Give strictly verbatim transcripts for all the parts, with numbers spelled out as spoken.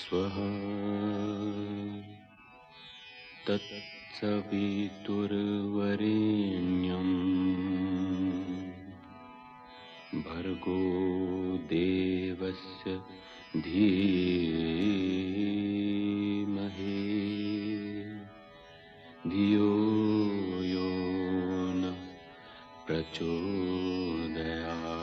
स्वः तत्सवितुर्वरेण्यं भर्गो देवस्य धीमहि धियो यो न प्रचोदयात्।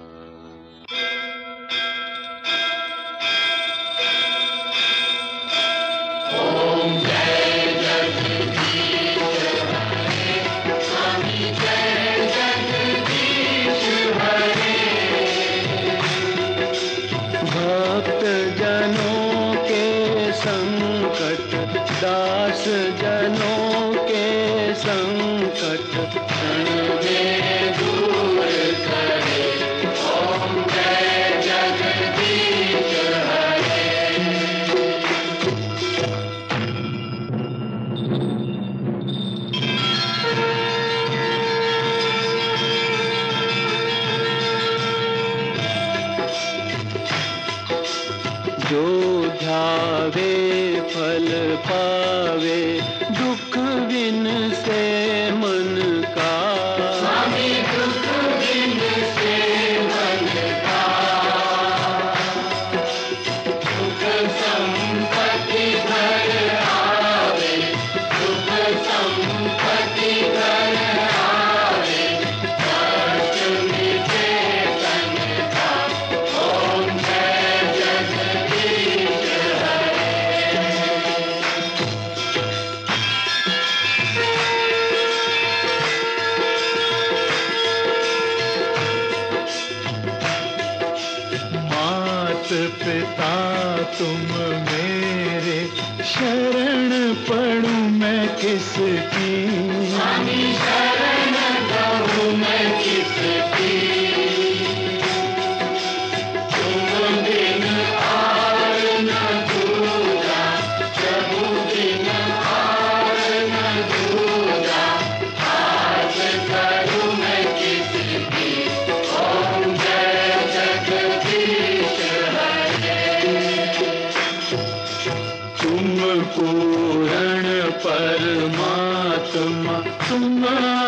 दास जनों के संकट क्षण में दूर करे। ओम जय जगदीश हरे। जो ध्यावे फल पावे दुख बिन से मन का। स्वामी दुख बिन से मन का। सुख संपत्ति घर आवे सुख संपत्ति घर आवे कष्ट मिटे तन का। ओम जय जगदीश पिता तुम मेरे शरण पड़ूं मैं किसकी। स्वामी शरण कहूं मैं किसकी। तुम बिन और न दूजा प्रभु बिन और न दूजा आज करूं मैं किसकी। ओम जय जगदीश पूर्ण परमात्मा तुम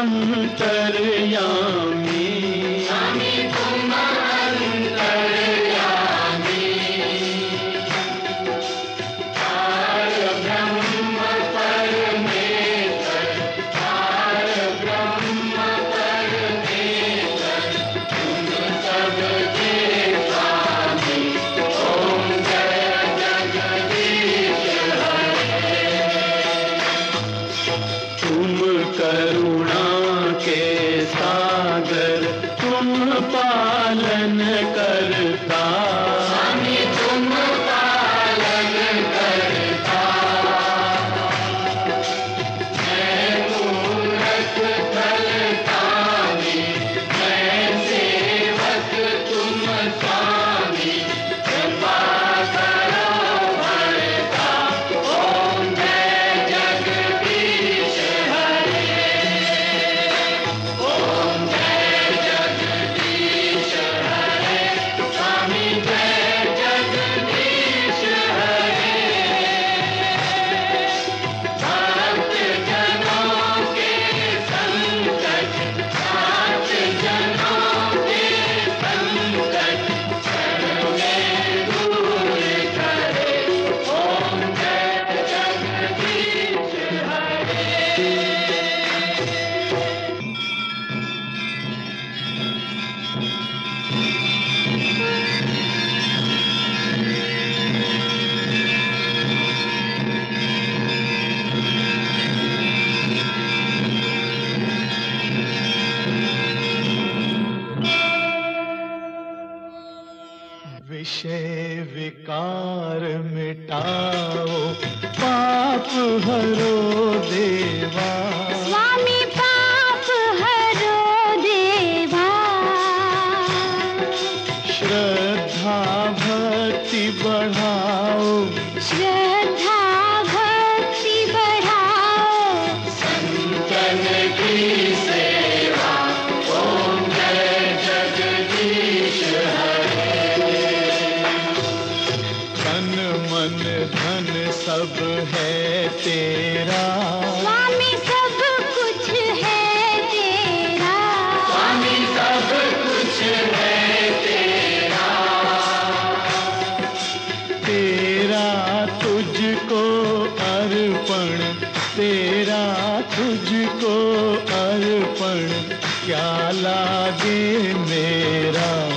अंतर्यामी। स्वामी तुम अंतर्यामी। पार ब्रह्म परमेश्वर पार ब्रह्म परमेश्वर तुम सबके स्वामी। ओम जय जगदीश तुम करुणा के सागर तुम पालन करता। स्वामी तुम पालन करता। मैं मूरख फलदानी मैं सेवक तुम स्वामी कृपा करो भरता। ओम जय जगदीश ओम जय जगदीश हरे। स्वामी जय जगदीश हरे। भक्त जनों के संकट साथ जनों के संकट क्षण में दूर करे। ओम जय जगदीश हरे। विषय विकार मिटाओ पाप हरो देवा। स्वामी पाप हरो देवा। श्रद्धा भक्ति बढ़ाओ श्रद्धा भक्ति बढ़ाओ संतन की सेवा। ओम जय जगदीश हरे। तन मन सब है तेरा, स्वामी सब कुछ है तेरा, स्वामी सब कुछ है तेरा, तेरा तुझको अर्पण, तेरा तुझको अर्पण, क्या लागे मेरा